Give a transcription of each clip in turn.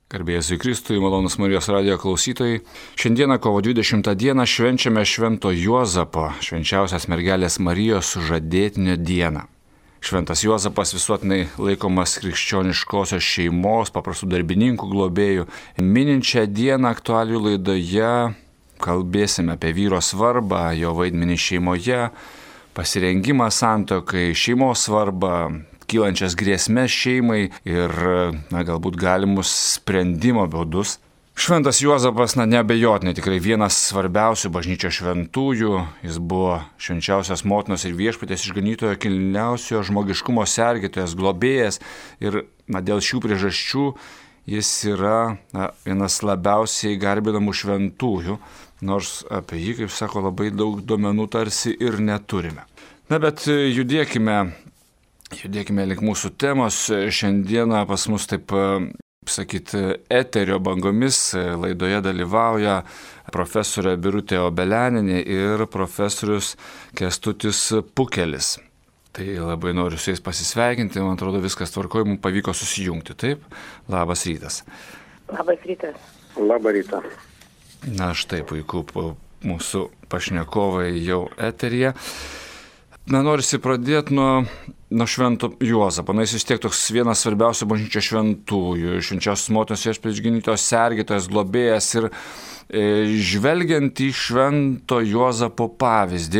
Garbė Jėzui Kristui, malonūs Marijos radijo klausytojai. Šiandieną kovo 20 dieną švenčiame Švento Juozapo, švenčiausios mergelės Marijos sužadėtinio dieną. Šventas Juozapas visuotinai laikomas krikščioniškosios šeimos, paprastų darbininkų globėjų. Minint šią dieną aktualijų laidoje kalbėsime apie vyro svarbą, jo vaidmenį šeimoje, pasirengimą santuokai, šeimos svarbą, kylančias grėsmes šeimai ir galbūt galimus sprendimo būdus. Šventas Juozapas, neabejotinai tikrai vienas svarbiausių bažnyčios šventųjų. Jis buvo švenčiausios motinos ir viešpaties išganytojo, kilniausio žmogiškumo sergėtojas, globėjas ir dėl šių priežasčių jis yra vienas labiausiai garbinamų šventųjų, nors apie jį, kaip sako, labai daug duomenų tarsi ir neturime. Bet judėkime link mūsų temos. Šiandieną pas mus, taip sakyti, eterio bangomis laidoje dalyvauja profesorė Birutė Obeleninė ir profesorius Kęstutis Pukelis. Tai labai noriu su jais pasisveikinti, man atrodo viskas tvarkoje, mums pavyko susijungti, taip? Labas rytas. Labas rytas. Labą rytą. Štai puiku, mūsų pašnekovai jau eteryje. Norisi pradėti nuo Švento Juozapo. Jis vis tiek toks vienas svarbiausių bažnyčios šventųjų, švenčiausios motinos viešpaties išganytojos sergėtojas, globėjas. Ir žvelgiant į Švento Juozapo pavyzdį,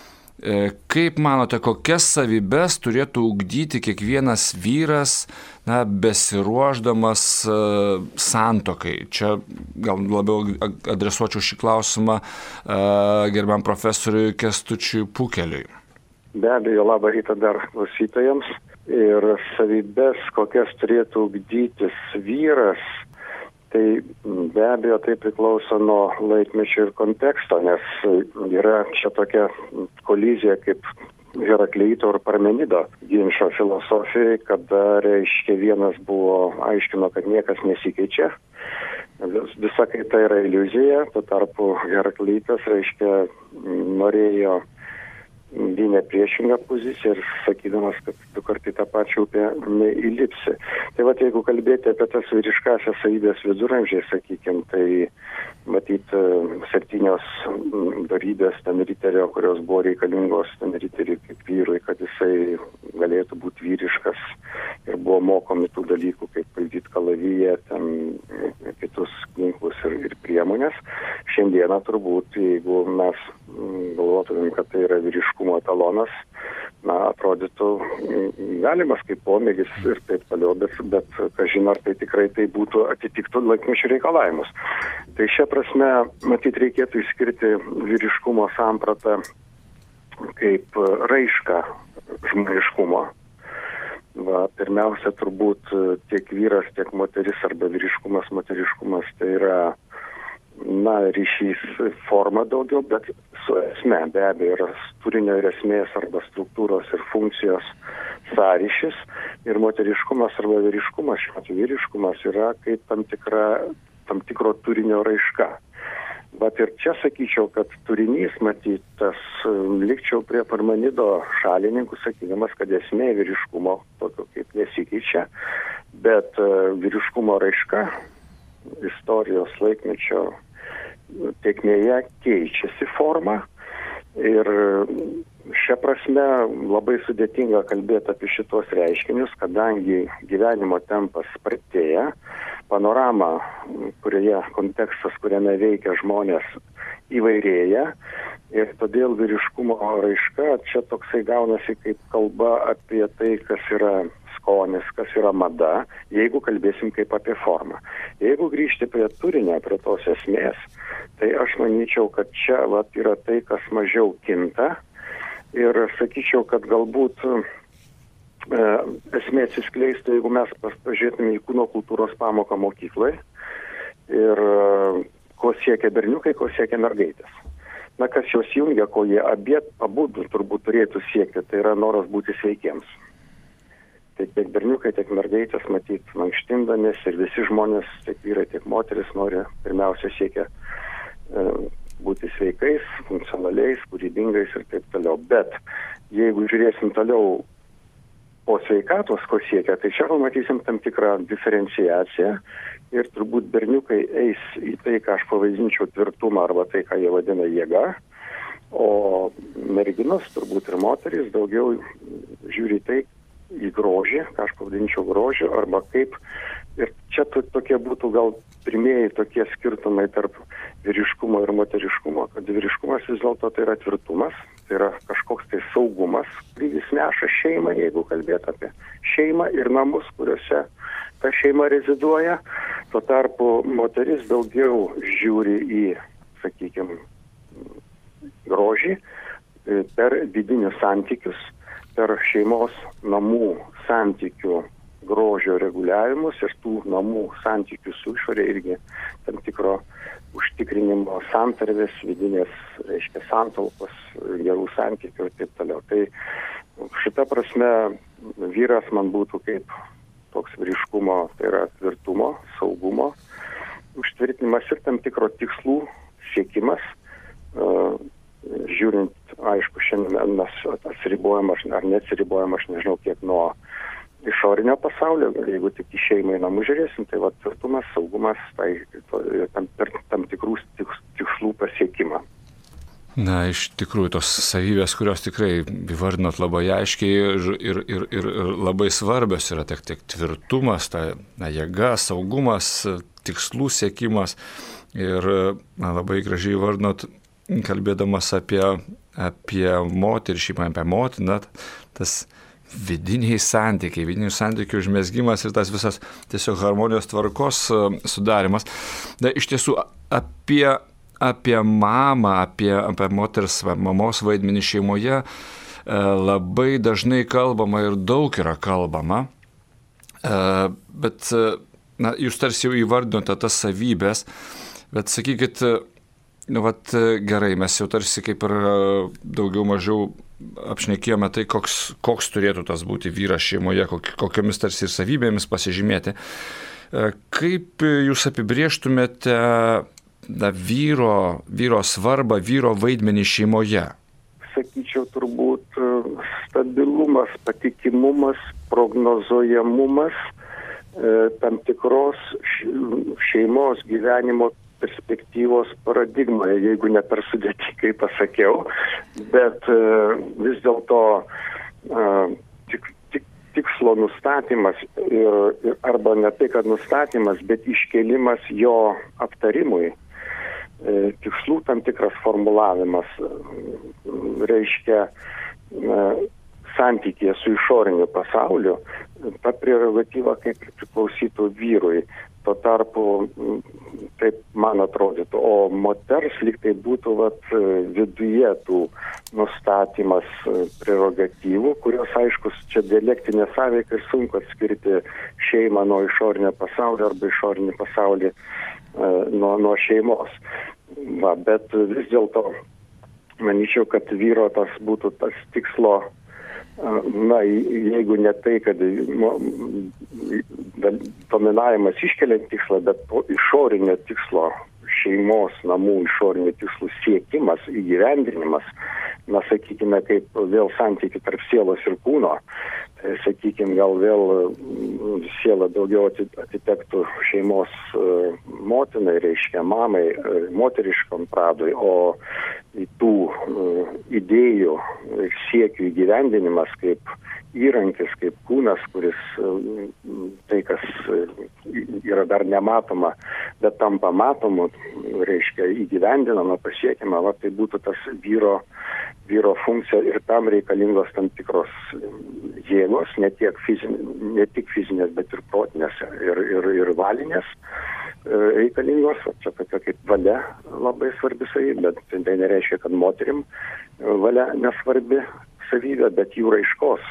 kaip manote, kokias savybes turėtų ugdyti kiekvienas vyras, besiruošdamas santuokai? Čia gal labiau adresuočiau šį klausimą gerbiam profesoriui Kęstučiui Pukeliui. Be abejo, labą rytą dar klausytojams. Ir savybės, kokias turėtų ugdytis vyras, tai be abejo tai priklauso nuo laikmečio ir konteksto, nes yra čia tokia kolizija kaip Herakleito ir Parmenido ginčo filosofijai, kada, reiškia, vienas aiškino, kad niekas nesikeičia. Visa kaita yra iliuzija, tuo tarpu Herakleitas, reiškia, norėjo gynė priešingą poziciją ir sakydamas, kad du kartai tą pačią upę neįlipsi. Tai jeigu kalbėti apie tas vyriškasias savybės viduramžiai, sakykime, tai matyt 7 dorybės ten riterio, kurios buvo reikalingos ten riteriui kaip vyrui, kad jisai galėtų būti vyriškas ir buvo mokomi tų dalykų, kaip valdyti kalaviją, ten kitus ginklus ir priemonės. Šiandieną turbūt, jeigu mes galvotumėm, kad tai yra vyriškumo etalonas, atrodytų galimas kaip pomėgis ir taip toliau, bet kažin ar tai tikrai tai būtų atitiktų laikmečio reikalavimus. Tai šia prasme, matyt, reikėtų išskirti vyriškumo sampratą kaip raišką žmoniškumo. Pirmiausia, turbūt tiek vyras, tiek moteris arba vyriškumas, moteriškumas, tai yra ryšys forma daugiau, bet su esme be abejo yra turinio ir esmės arba struktūros ir funkcijos sąryšis. Ir moteriškumas arba vyriškumas, šiuo atveju vyriškumas yra kaip tam tikro turinio raiška. Bet ir čia sakyčiau, kad turinys, matyt, likčiau prie Parmenido šalininkų, sakydamas, kad esmė vyriškumo tokio kaip nesikeičia, bet vyriškumo raiška istorijos laikmečio tėkmėje keičiasi forma ir šia prasme labai sudėtinga kalbėti apie šitos reiškinius, kadangi gyvenimo tempas spartėja, panorama, kontekstas, kuriame veikia žmonės, įvairėja ir todėl vyriškumo raiška čia toksai gaunasi kaip kalba apie tai, kas yra skonis, kas yra mada, jeigu kalbėsim kaip apie formą. Jeigu grįžti prie turinio, prie tos esmės, tai aš manyčiau, kad čia yra tai, kas mažiau kinta ir sakyčiau, kad galbūt esmė atsiskleistų, jeigu mes pažiūrėtume į kūno kultūros pamoką mokyklai ir ko siekia berniukai, ko siekia mergaitės. Kas juos jungia, ko jie abudu turbūt turėtų siekti, tai yra noras būti sveikiems. Tai tiek berniukai, tiek mergaitės, matyt, mankštindamės ir visi žmonės, tiek vyrai, tiek moteris pirmiausia siekia būti sveikais, funkcionaliais, kūrybingais ir taip toliau. Bet jeigu žiūrėsim toliau po sveikatos, ko siekia, tai čia pamatysim tam tikrą diferenciaciją ir turbūt berniukai eis į tai, ką aš pavadinčiau tvirtumą arba tai, ką jie vadina jėga, o merginos, turbūt ir moterys, daugiau žiūri tai į grožį, ką aš pavadinčiau grožį, arba kaip. Ir čia tokie būtų gal pirmieji tokie skirtumai tarp vyriškumo ir moteriškumo, kad vyriškumas vis dėlto tai yra tvirtumas, tai yra kažkoks tai saugumas, kurį jis neša šeimą, jeigu kalbėt apie šeimą ir namus, kuriuose ta šeima reziduoja. Tuo tarpu moteris daugiau žiūri į, sakykime, grožį per vidinius santykius, per šeimos namų santykių grožio reguliavimus ir tų namų santykių su išorė irgi tam tikro užtikrinimo santarvės, vidinės, reiškia, santalpos, gerų santykių ir taip toliau. Tai šita prasme vyras man būtų kaip toks vyriškumo, tai yra tvirtumo, saugumo užtvirtinimas ir tam tikro tikslų siekimas. Žiūrint, aišku, šiandien mes atsiribojam ar neatsiribojam, aš nežinau kiek nuo išorinio pasaulio, jeigu tik į šeimą į namus žiūrėsim, tai va tvirtumas, saugumas, tai tam tikrų tikslų pasiekimą. Na, iš tikrųjų, tos savybės, kurios tikrai įvardinot labai aiškiai ir labai svarbios yra tiek tvirtumas, ta jėga, saugumas, tikslų siekimas ir labai gražiai įvardinot, kalbėdamas apie moterį, šiaip apie motiną, tas vidinių santykių užmezgimas ir tas visas tiesiog harmonijos tvarkos sudarimas. Da, iš tiesų, apie mamą, apie mamos vaidmenį šeimoje labai dažnai kalbama ir daug yra kalbama, bet jūs tarsi jau įvardinote tas savybės, bet sakykit, gerai, mes jau tarsi kaip ir daugiau mažiau apšnekėjome tai, koks turėtų tas būti vyras šeimoje, kokiamis tarsi ir savybėmis pasižymėti. Kaip jūs apibrėžtumėte vyro svarbą, vyro vaidmenį šeimoje? Sakyčiau, turbūt stabilumas, patikimumas, prognozuojamumas, tam tikros šeimos gyvenimo perspektyvos paradigmoje, jeigu ne per sudėtingai pasakiau, bet vis dėlto tikslo nustatymas arba ne tai, kad nustatymas, bet iškėlimas jo aptarimui, tikslų tam tikras formulavimas, reiškia santykėje su išoriniu pasauliu, ta prerogatyva kaip priklausytų vyrui. Tuo tarpu, taip man atrodytų, o moters lyg tai būtų viduje tų nustatymas prerogatyvų, kurios, aišku, čia dialektinė sąveika ir sunku atskirti šeimą nuo išorinio pasaulio arba išorinį pasaulį nuo šeimos. Bet vis dėlto, manyčiau, kad vyro tas būtų tas tikslo, jeigu ne tai, kad dominavimas iškeliant tikslą, bet išorinio tikslo, šeimos namų išorinio tikslų siekimas, įgyvendinimas, sakykime, kaip vėl santykiai tarp sielos ir kūno, tai, sakykime, gal vėl siela daugiau atitektų šeimos motinai, reiškia mamai, moteriškam pradui, o į tų idėjų ir siekių įgyvendinimas kaip įrankis, kaip kūnas, kuris tai, kas yra dar nematoma, bet tampa matomu, reiškia įgyvendinama, pasiekiama, tai būtų tas vyro funkcija ir tam reikalingos tam tikros jėgos, ne tik fizinės, bet ir protinės ir valinės reikalingos, čia tokia kaip valia labai svarbi savybė, bet tai nereiškia, kad moterim valia nesvarbi savybė, bet jų raiškos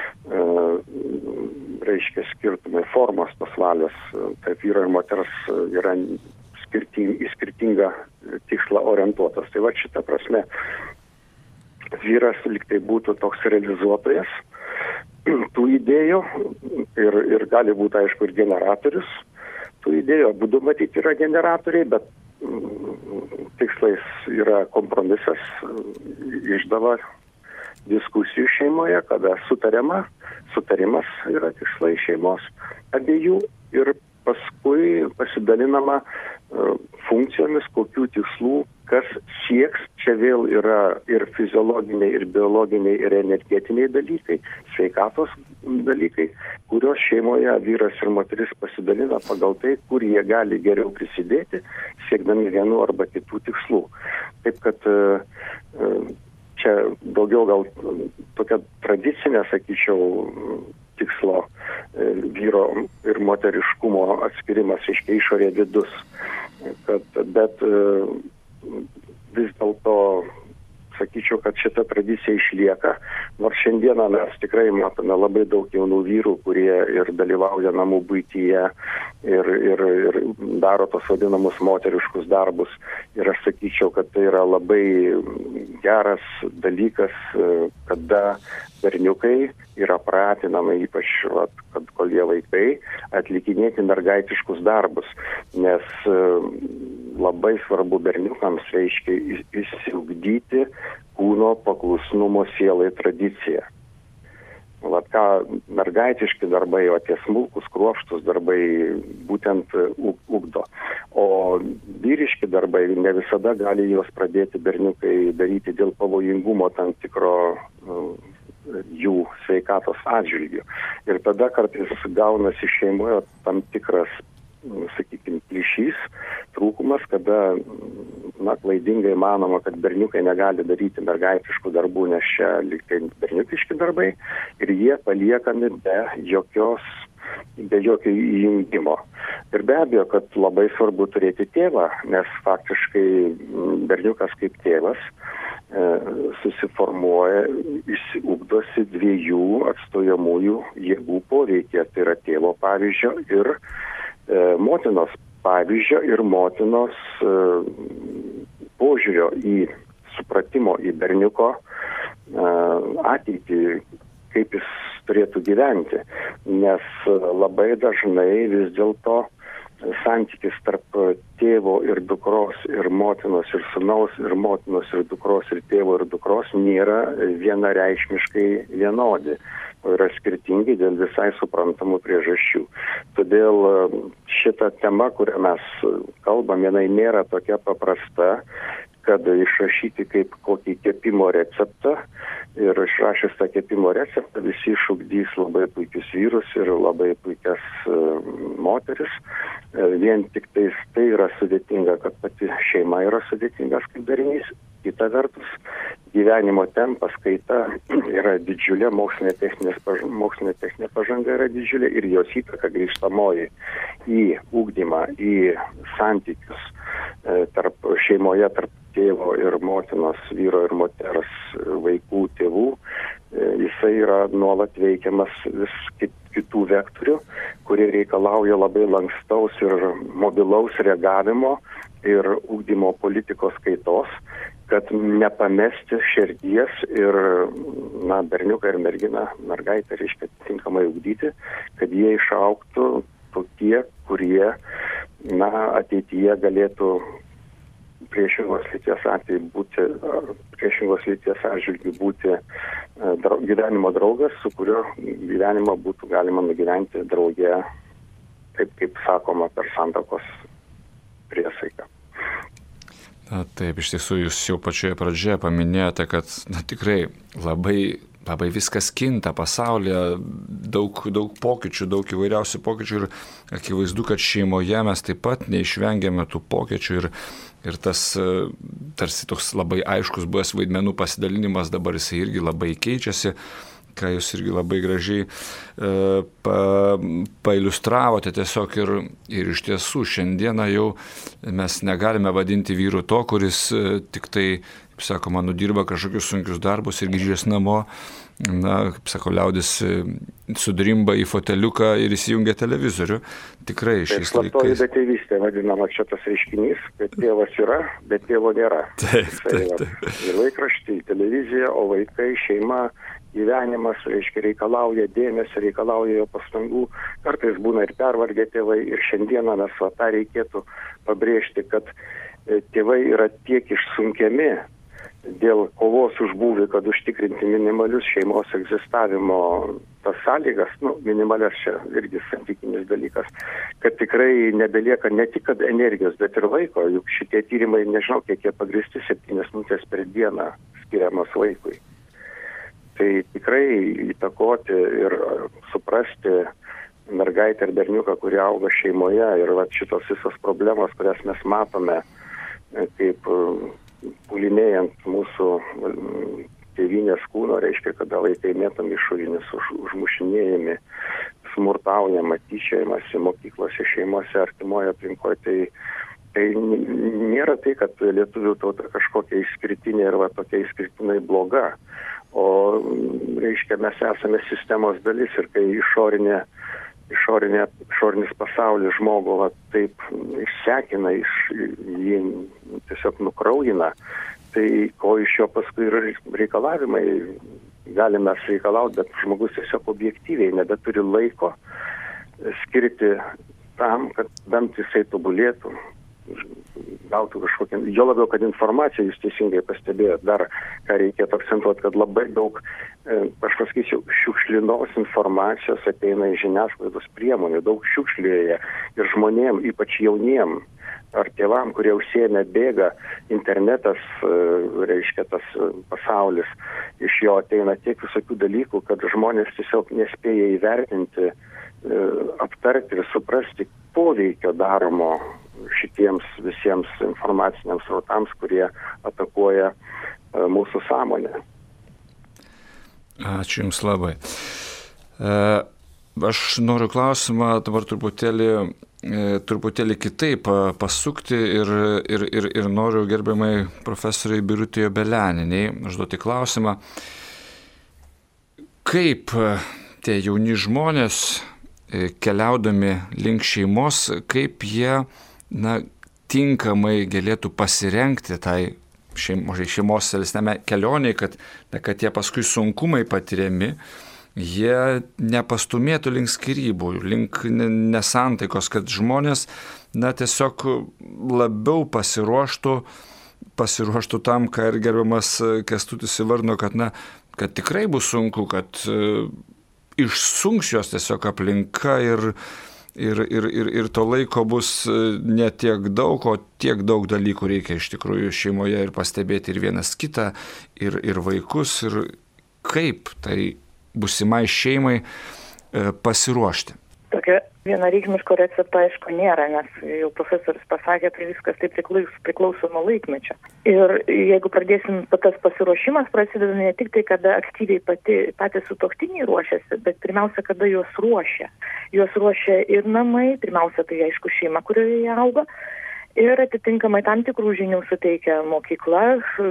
reiškia skirtumai, formos tos valios, taip vyro ir moters yra į skirtingą tikslą orientuotas. Tai šita prasme vyras lyg tai būtų toks realizuotojas tų idėjų ir gali būti, aišku, ir generatorius tų idėjų. Abudu matyti yra generatoriai, bet tikslais yra kompromisas, išdava diskusijų šeimoje, kada sutarimas yra tikslai šeimos abiejų ir paskui pasidalinama funkcijomis, kokių tikslų, kas sieks. Čia vėl yra ir fiziologiniai, ir biologiniai, ir energetiniai dalykai, sveikatos dalykai, kurios šeimoje vyras ir moteris pasidalina pagal tai, kur jie gali geriau prisidėti, siekdami vienų arba kitų tikslų. Taip kad čia daugiau gal tokia tradicinė, sakyčiau, tikslo vyro ir moteriškumo atskirimas, reiškia išorė vidus. Bet vis dėlto sakyčiau, kad šita tradicija išlieka, nors šiandieną mes tikrai matome labai daug jaunų vyrų, kurie ir dalyvauja namų buityje ir daro tos vadinamus moteriškus darbus. Ir aš sakyčiau, kad tai yra labai geras dalykas, kada berniukai yra pratinami, ypač kad kol jie vaikai, atlikinėti mergaitiškus darbus, nes labai svarbu berniukams reiškia išsiugdyti kūno paklusnumo sielai tradiciją. Ką mergaitiški darbai, o tie smulkus, kruopštūs darbai būtent ugdo. O vyriški darbai ne visada gali juos pradėti berniukai daryti dėl pavojingumo tam tikro jų sveikatos atžvilgių. Ir tada kartais gaunasi šeimoje tam tikras, sakykime, plyšys, trūkumas, kada klaidingai manoma, kad berniukai negali daryti mergaitiškų darbų, nes čia liktai berniukiški darbai ir jie paliekami be jokio įjungimo. Ir be abejo, kad labai svarbu turėti tėvą, nes faktiškai berniukas kaip tėvas susiformuoja, išsiugdosi dviejų atstojamųjų jėgų poveikį. Tai yra tėvo pavyzdžio ir motinos pavyzdžio ir motinos požiūrio į supratimo į berniuko ateitį, kaip jis turėtų gyventi. Nes labai dažnai vis dėlto santykis tarp tėvo ir dukros, ir motinos ir sūnaus, ir motinos ir dukros, ir tėvo ir dukros nėra vienareikšmiškai vienodi, o yra skirtingi dėl visai suprantamų priežasčių. Todėl šita tema, kurią mes kalbam, jinai nėra tokia paprasta, kad išrašyti kaip kokį kepimo receptą ir išrašęs tą kepimo receptą visi išugdys labai puikius vyrus ir labai puikias moteris. Vien tik tai yra sudėtinga, kad pati šeima yra sudėtingas kaip darinys. Kita vertus, gyvenimo tempas, kaita yra didžiulė, mokslinė techninė pažanga yra didžiulė ir jos įtaka grįžtamoji į ugdymą, į santykius tarp šeimoje, tarp tėvo ir motinos, vyro ir moters, vaikų, tėvų, jisai yra nuolat veikiamas vis kitų vektorių, kurie reikalauja labai lankstaus ir mobilaus reagavimo ir ugdymo politikos kaitos, kad nepamesti širdies ir berniuką ir merginą, mergaitę reiškia tinkamai ugdyti, kad jie išaugtų tokie, kurie ateityje galėtų priešingos lyties atžvilgiu būti gyvenimo draugas, su kurio gyvenimą būtų galima nugyventi drauge, kaip sakoma, per santuokos priesaiką. Taip, iš tiesų, jūs jau pačioje pradžioje paminėjote, kad tikrai labai viskas kinta pasaulyje, daug pokyčių, daug įvairiausių pokyčių ir akivaizdu, kad šeimoje mes taip pat neišvengiame tų pokyčių ir tas tarsi toks labai aiškus buvęs vaidmenų pasidalinimas dabar jisai irgi labai keičiasi, ką jūs irgi labai gražiai pailiustravote tiesiog ir iš tiesų šiandieną jau mes negalime vadinti vyru to, kuris tik tai, kaip sakoma, nudirba kažkokius sunkius darbus ir grįžęs namo, kaip sako liaudis, sudrimba į foteliuką ir įsijungia televizorių. Tikrai šiais laikais. Slaptoji betėvystė vadinama čia tas reiškinys, kad tėvas yra, bet tėvo nėra. Taip. Ir laikraštį, televizija, o vaikai, šeima, gyvenimas, reiškia, reikalauja dėmesio, reikalauja jo pastangų. Kartais būna ir pervargę tėvai ir šiandieną mes tą reikėtų pabrėžti, kad tėvai yra tiek išsunkiami dėl kovos už būvį, kad užtikrinti minimalius šeimos egzistavimo tas sąlygas, minimalias čia irgi santykinis dalykas, kad tikrai nebelieka ne tik kad energijos, bet ir laiko, juk šitie tyrimai, nežinau, kiek jie pagrįsti, 7 minutės per dieną skiriamos vaikui. Tai tikrai įtakoti ir suprasti mergaitę ir berniuką, kurie auga šeimoje ir šitos visos problemos, kurias mes matome, kaip pulinėjant mūsų tėvynės kūno, reiškia, kada vaikai mėtomi išorinis, užmušinėjami, smurtaujama, tyčiojamasi mokyklose, šeimose, artimoje aplinkoje. Tai nėra tai, kad lietuvių tauta kažkokia išskirtinė ir tokia išskirtinai bloga, o reiškia, mes esame sistemos dalis ir kai išorinis pasaulis žmogų taip išsekina, jį tiesiog nukraujina, tai ko iš jo paskui yra reikalavimai, galime reikalauti, bet žmogus tiesiog objektyviai nebeturi laiko skirti tam, kad bent jisai tobulėtų, gautų kažkokią, jo labiau, kad informacija, jūs teisingai pastebėjot, dar ką reikėtų akcentuoti, kad labai daug, aš pasakysiu, šiukšlinos informacijos ateina iš žiniasklaidos priemonių, daug šiukšlėje ir žmonėm, ypač jauniem, ar tėvam, kurie užsiėmė bėga, internetas, reiškia tas pasaulis, iš jo ateina tiek visokių dalykų, kad žmonės tiesiog nespėja įvertinti, aptarti ir suprasti poveikio daromo šitiems visiems informaciniams srautams, kurie atakuoja mūsų sąmonę. Ačiū Jums labai. Aš noriu klausimą dabar truputėlį kitaip pasukti ir noriu gerbiamai profesoriai Birutei Obelianiniai užduoti klausimą, kaip tie jauni žmonės keliaudami link šeimos, kaip jie tinkamai galėtų pasirengti tai šeimos tolesnėme kelionėje, kad tie paskui sunkumai patiriami, jie nepastumėtų link skyrybų, link nesantaikos, kad žmonės tiesiog labiau pasiruoštų tam, ką ir gerbiamas Kęstutis įvardino, kad tikrai bus sunku, kad išsunks jos tiesiog aplinka ir to laiko bus ne tiek daug, o tiek daug dalykų reikia iš tikrųjų šeimoje ir pastebėti ir vienas kitą, ir vaikus, ir kaip tai būsimai šeimai pasiruošti. Tokio vienareikšmiško recepto aišku nėra, nes jau profesorius pasakė, tai viskas tai priklauso nuo laikmečio. Ir jeigu pradėsim, tas pasiruošimas prasideda ne tik tai, kada aktyviai patys sutuoktiniai ruošiasi, bet pirmiausia, kada juos ruošia. Juos ruošia ir namai, pirmiausia tai aišku šeima, kurioje jie auga, ir atitinkamai tam tikrų žinių suteikia mokykla,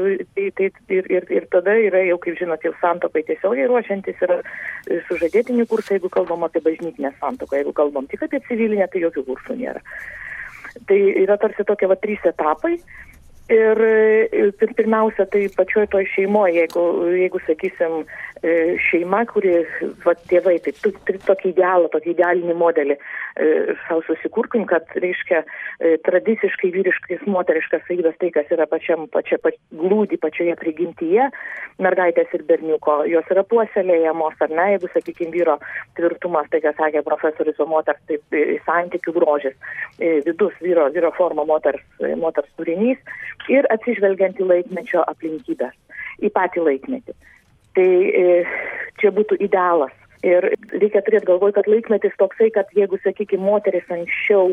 ir tada yra jau, kaip žinot, jau santuokai tiesiogiai ruošiantis yra sužadėtinių kursai, jeigu kalbam apie bažnytinę santuoką, jeigu kalbam tik apie civilinę, tai jokių kursų nėra. Tai yra tarsi tokie 3 etapai. Ir pirmiausia, tai pačioj toj šeimoje, jeigu sakysim, šeima, kuri, tėvai, tai tokį idealinį modelį savo susikurkim, kad, reiškia, tradiciškai vyriškas, moteriškas savybės, tai, kas yra glūdi pačioje prigimtyje, mergaitės ir berniuko, jos yra puoselėjamos, ar ne, jeigu, sakykime, vyro tvirtumas, tai, ką sakė profesorius, o moters, tai santykių grožis, vidus vyro forma, moters turinys, ir atsižvelgiant į laikmečio aplinkybės, į patį laikmetį. Tai čia būtų idealas. Ir reikia turėti galvoj, kad laikmetis toksai, kad jeigu, sakykime, moteris anksčiau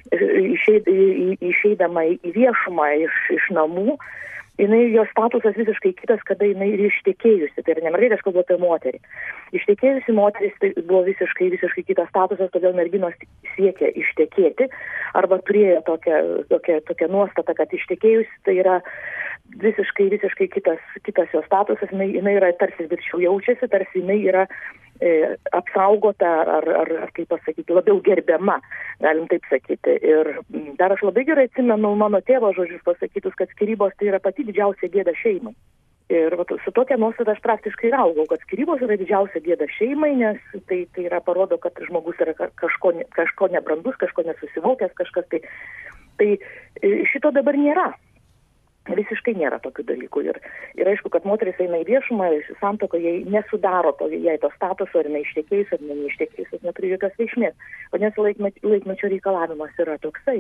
išeidama į viešumą iš namų, jos statusas visiškai kitas, kada jinai ir ištekėjusi. Tai yra nemergaitė, aš kalbu apie moterį. Ištekėjusi moteris tai buvo visiškai kitas statusas, todėl merginos siekia ištekėti arba turėjo tokią nuostatą, kad ištekėjusi tai yra visiškai kitas jos statusas, jinai yra tarsi viršiau jaučiasi, tarsi jinai yra apsaugota ar kaip pasakyti, labiau gerbiama, galim taip sakyti. Ir dar aš labai gerai atsimenu mano tėvo žodžius pasakytus, kad skyrybos tai yra pati didžiausia gėda šeimai. Ir su tokia nuostata aš praktiškai augau, kad skyrybos yra didžiausia gėda šeimai, nes tai yra parodo, kad žmogus yra kažko nebrandus, kažko nesusivokęs, kažkas tai šito dabar nėra. Visiškai nėra tokių dalykų. Ir aišku, kad moteris eina į viešumą, santuoka jai nesudaro jai to statuso, ar neištekėjus, ar neištekėjus, neturi jokios reikšmės. Vadinasi, laikmečio reikalavimas yra toksai.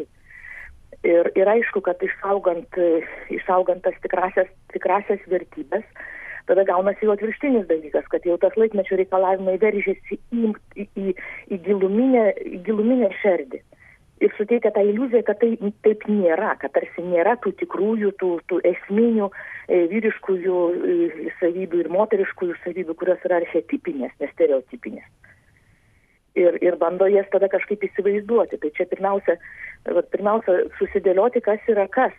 Ir aišku, kad išsaugant tas tikrasias vertybės, tada gaunasi jau atvirkštinis dalykas, kad jau tas laikmečio reikalavimai veržiasi į giluminę šerdį. Ir suteikia tą iliuziją, kad tai taip nėra, kad tarsi nėra tų tikrųjų, tų esminių vyriškųjų savybių ir moteriškųjų savybių, kurios yra archetipinės, ne stereotipinės. Ir bando jas tada kažkaip įsivaizduoti. Tai čia pirmiausia susidėlioti, kas yra kas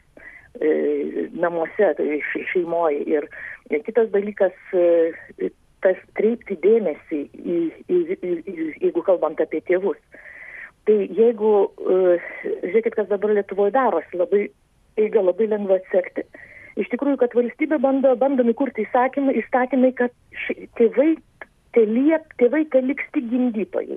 namuose, tai šeimoje. Ir kitas dalykas, tas kreipti dėmesį, jeigu kalbant apie tėvus. Tai jeigu, žiūrėkit, kas dabar Lietuvoje darosi, labai lengva atsekti. Iš tikrųjų, kad valstybė bandomi kurti įstatymai, kad tėvai liks tik gimdytojai.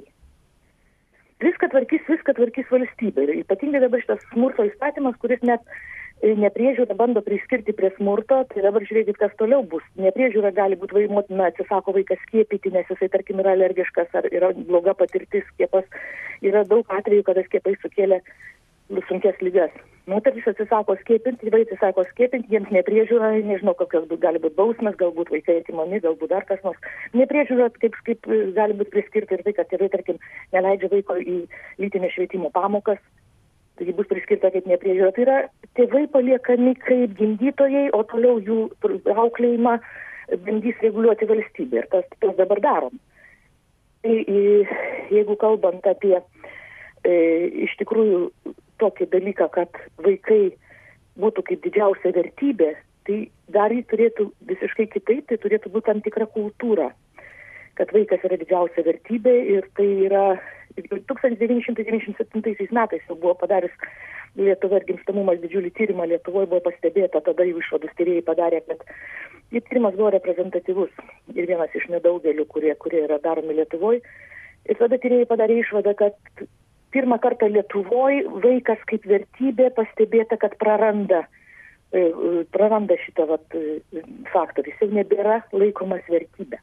Viską tvarkys valstybė. Ir ypatingai dabar šitas smurto įstatymas, kuris net nepriežiūrą bando priskirti prie smurto, tai dabar žiūrėkit, kas toliau bus. Nepriežiūra gali būti, motina atsisako vaiką skiepyti, nes jisai, tarkim, yra alergiškas ar yra bloga patirtis skiepas. Yra daug atvejų, kada skiepai sukėlė sunkias ligas. Moteris atsisako skiepinti, tėvai atsisako skiepinti, jiems nepriežiūra, nežinau, kokios gali būti bausmės, galbūt vaikai atimami, galbūt dar kas nors. Nepriežiūra, kaip gali būti priskirti ir tai, kad tėvai, tarkim, neleidžia vaiko į lytinio švietimo pamokas. Taigi bus priskirta kaip nepriežiūra. Tai yra tėvai paliekami kaip gimdytojai, o toliau jų auklėjimą bandys reguliuoti valstybė. Ir tas dabar darom. Tai jeigu kalbant apie iš tikrųjų tokį dalyką, kad vaikai būtų kaip didžiausia vertybė, tai dar jį turėtų visiškai kitaip, tai turėtų būti tam tikra kultūra. Kad vaikas yra didžiausia vertybė ir tai yra 1997 metais jau buvo padarius Lietuva ir gimstamumas didžiulį tyrimą Lietuvoje buvo pastebėta, tada jau išvadus tyrėjai padarė, kad tyrimas buvo reprezentatyvus ir vienas iš nedaugelių, kurie yra daromi Lietuvoje. Ir tada tyrėjai padarė išvadą, kad pirmą kartą Lietuvoje vaikas kaip vertybė pastebėta, kad praranda šitą faktorių, jis jau nebėra laikomas vertybė.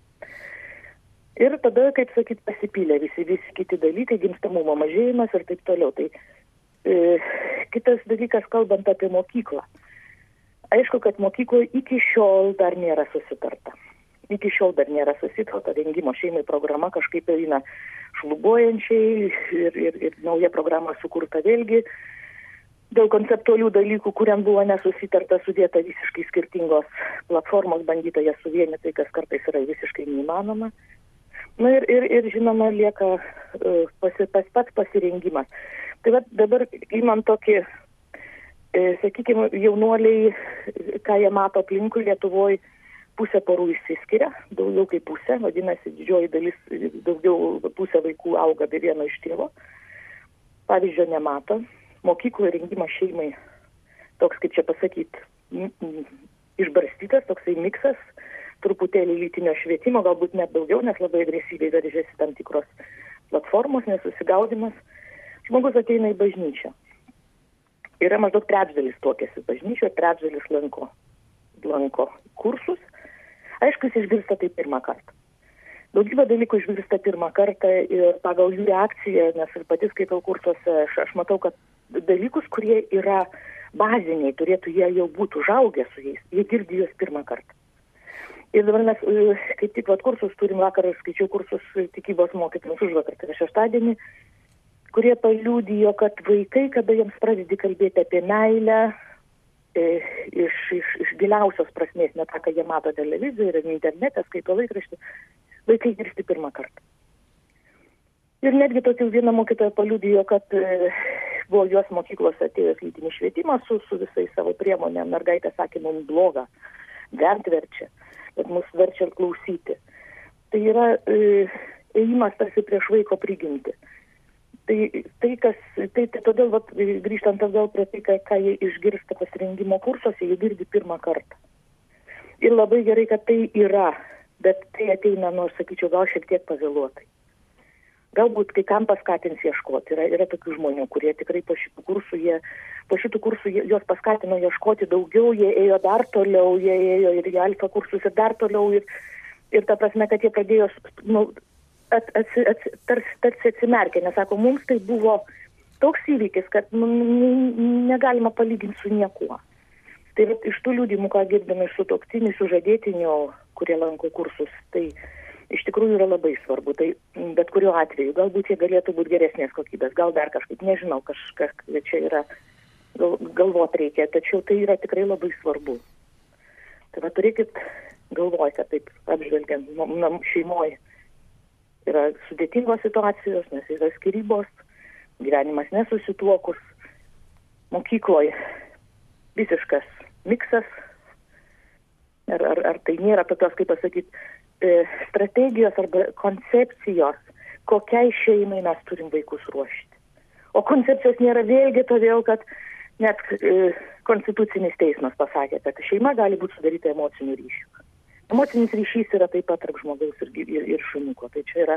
Ir tada, kaip sakyt, pasipylė visi kiti dalykai, gimstamumo mažėjimas ir taip toliau. Tai kitas dalykas, kalbant apie mokyklą. Aišku, kad mokykloje iki šiol dar nėra susitarta. Rengimo šeimai programa kažkaip eina šlubuojančiai ir nauja programa sukurta vėlgi. Dėl konceptualių dalykų, kuriam buvo nesusitarta, sudėta visiškai skirtingos platformos, bandyta jas suvienyti, kas kartais yra visiškai neįmanoma. Na ir žinoma, lieka pats pasirengimas. Tai dabar imant tokį, sakykime, jaunuoliai, ką jie mato aplinkui Lietuvoje, pusė porų išsiskiria, daugiau kaip pusė, vadinasi, didžioji dalis, pusė vaikų auga be vieno iš tėvo. Pavyzdžio nemato. Mokykloje rengimas šeimai, toks, kaip čia pasakyti, išbarstytas, toksai miksas, truputėlį lytinio švietimo, galbūt net daugiau, nes labai agresyviai veržėsi tam tikros platformos, nesusigaudimas. Žmogus ateina į bažnyčią. Yra maždaug trečdalis tuokiasi bažnyčioje, trečdalis lanko kursus. Aišku, jis išgirsta tai pirmą kartą. Daugybę dalykų išgirsta pirmą kartą ir pagal jų reakciją, nes ir pati skaitau kursuose, aš matau, kad dalykus, kurie yra baziniai, turėtų jie jau būti užaugę su jais, jie girdi juos pirmą kartą. Ir dabar mes kaip tik kursus turim, vakar skaičiau kursus tikybos mokytojams užvakar, tai šeštadienį, kurie paliudijo, kad vaikai, kada jiems pradedi kalbėti apie meilę, iš giliausios prasmės, ne tą, ką jie mato televizijoje ir internete, skaito laikraštį, vaikai girsti pirmą kartą. Ir netgi tokių viena mokytoja paliudijo, kad buvo jos mokyklose atėjęs lytinis švietimas su visais savo priemonėm, mergaitė sakė, mums bloga, verčia, bet mus verčia klausyti. Tai yra ėjimas tarsi prieš vaiko prigimtį. Todėl grįžtant atgal prie tai, ką jie išgirsta pasirengimo kursuose, jie girdi pirmą kartą. Ir labai gerai, kad tai yra, bet tai ateina, sakyčiau, gal šiek tiek pavėluotai. Galbūt kai kam paskatins ieškoti. Yra tokių žmonių, kurie tikrai po šitų kursų jie po šitų kursų juos paskatino ieškoti daugiau, jie ėjo dar toliau, jie ėjo ir į alfa kursus ir dar toliau ir ta prasme, kad jie pradėjo tarsi atsimerkė, nes sako, mums tai buvo toks įvykis, kad negalima palyginti su niekuo. Tai iš tų liudimų, ką girdime iš sutuoktinių, sužadėtinių, kurie lanko kursus, tai iš tikrųjų yra labai svarbu. Tai bet kuriuo atveju, galbūt jie galėtų būti geresnės kokybės, gal dar kažkaip, nežinau, kažkas čia yra, galvot reikia, tačiau tai yra tikrai labai svarbu. Tai va, turėkit galvoj, kad taip apžvelgiant šeimoje yra sudėtingos situacijos, nes yra skyrybos, gyvenimas nesusituokus, mokykloje visiškas miksas, ar tai nėra tokios, kaip pasakyti, strategijos arba koncepcijos, kokiai šeimai mes turim vaikus ruošti. O koncepcijos nėra vėlgi todėl, kad net konstitucinis teismas pasakė, kad šeima gali būti sudaryta emocinių ryšių. Emocinis ryšys yra taip pat tarp žmogaus ir šuniuko. Tai čia yra,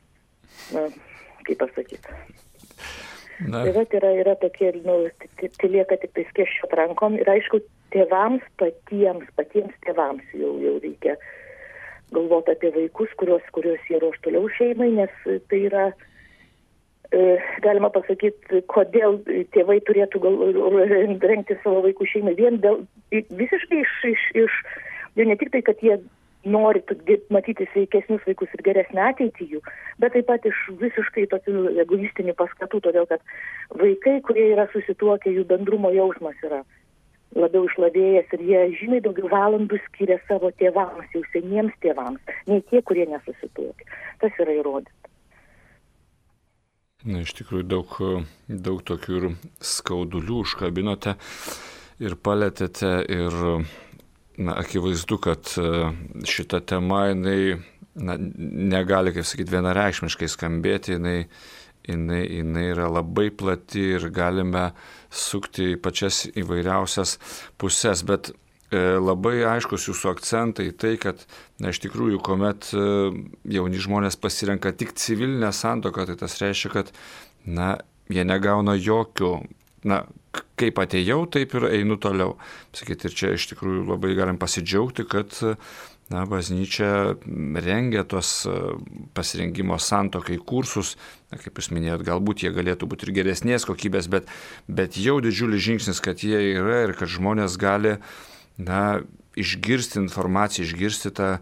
kaip pasakyti. Tai vat yra tokie, tai lieka tik tai skėsčiot rankom. Ir aišku, tėvams, patiems tėvams jau reikia galvoti apie vaikus, kuriuos jie ruoš toliau šeimai, nes tai yra, galima pasakyti, kodėl tėvai turėtų rengti savo vaikų šeimai. Vien dėl, visiškai iš jau ne tik tai, kad jie nori matyti sveikesnius vaikus ir geresnę ateitį jų, bet taip pat iš visiškai tokių egoistinių paskatų, todėl kad vaikai, kurie yra susituokę, jų bendrumo jausmas yra labiau išlavėjęs ir jie žymiai daugiau valandų skiria savo tėvams, jau seniems tėvams, nei tie, kurie nesusituokę. Tas yra įrodyta. Na, iš tikrųjų daug tokių ir skaudulių užkabinote ir palėtėte ir akivaizdu, kad šita tema jinai negali, kaip sakyti, vienareikšmiškai skambėti, jinai yra labai plati ir galime sukti į pačias įvairiausias pusės, bet labai aiškus jūsų akcentai tai, kad iš tikrųjų, kuomet jauni žmonės pasirenka tik civilinę santuoką, tai tas reiškia, kad jie negauna jokių, kaip atėjau, taip ir einu toliau. Sakyti, ir čia iš tikrųjų labai galim pasidžiaugti, kad bažnyčia rengia tuos pasirengimo santuokai kursus, kaip jūs minėjot, galbūt jie galėtų būti ir geresnės kokybės, bet jau didžiulis žingsnis, kad jie yra ir kad žmonės gali išgirsti informaciją, išgirsti tą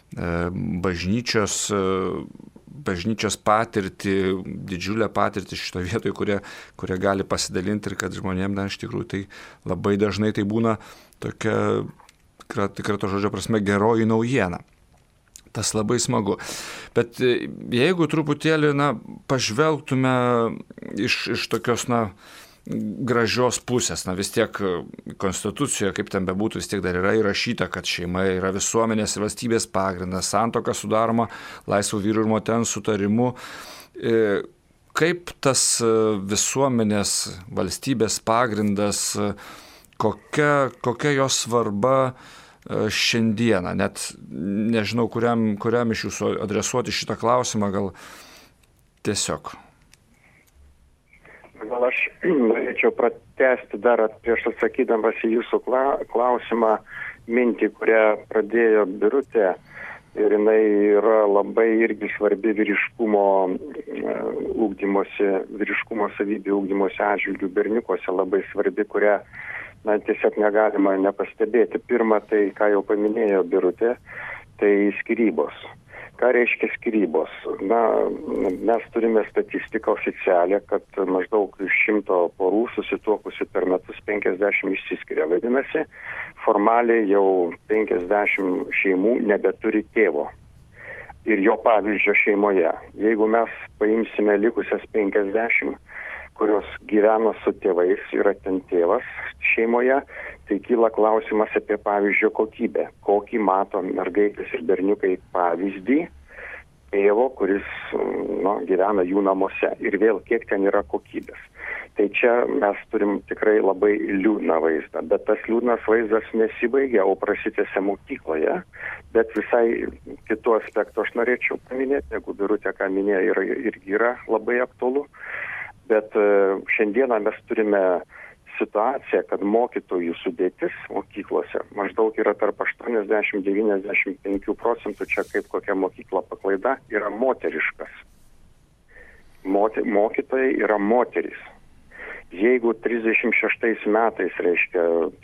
bažnyčios patirtį, didžiulę patirtį šito vietoje, kurie gali pasidalinti ir kad žmonėms iš tikrųjų tai labai dažnai tai būna tokia, tikra to žodžio prasme, geroji naujiena. Tas labai smagu. Bet jeigu truputėlį pažvelgtume iš tokios gražios pusės, vis tiek konstitucijoje, kaip ten bebūtų, vis tiek dar yra įrašyta, kad šeima yra visuomenės ir valstybės pagrindas, santuoka sudaroma laisvų vyrų ir moterų sutarimu. Kaip tas visuomenės valstybės pagrindas, kokia jos svarba šiandieną, net nežinau, kuriam iš jūsų adresuoti šitą klausimą, gal tiesiog. Gal aš norėčiau pratęsti dar prieš atsakydamas į jūsų klausimą mintį, kurią pradėjo Birutė, ir jinai yra labai irgi svarbi vyriškumo savybių ugdymosi atžvilgių berniukuose, labai svarbi, kurią tiesiog negalima nepastebėti. Pirma, tai, ką jau paminėjo Birutė, tai skyrybos. Ką reiškia skyrybos? Mes turime statistiką oficialią, kad maždaug iš 100 porų susituokusių per metus 50 išsiskiria. Vadinasi, formaliai jau 50 šeimų nebeturi tėvo ir jo pavyzdžio šeimoje. Jeigu mes paimsime likusias 50, kurios gyveno su tėvais, yra ten tėvas šeimoje, tai kyla klausimas apie pavyzdžio kokybę. Kokį mato mergaitės ir berniukai pavyzdį tėvo, kuris gyvena jų namuose. Ir vėl, kiek ten yra kokybės. Tai čia mes turim tikrai labai liūdną vaizdą. Bet tas liūdnas vaizdas nesibaigia, o prasitęsia mokykloje. Bet visai kitų aspektų aš norėčiau paminėti, jeigu Birutė ką minėjo, irgi yra labai aktualu. Bet šiandieną mes turime situacija, kad mokytojų sudėtis mokyklose maždaug yra tarp 80-95 procentų, čia kaip kokia mokykla paklaida, yra moteriškas. Mokytojai yra moterys. Jeigu 36 metais, reiškia,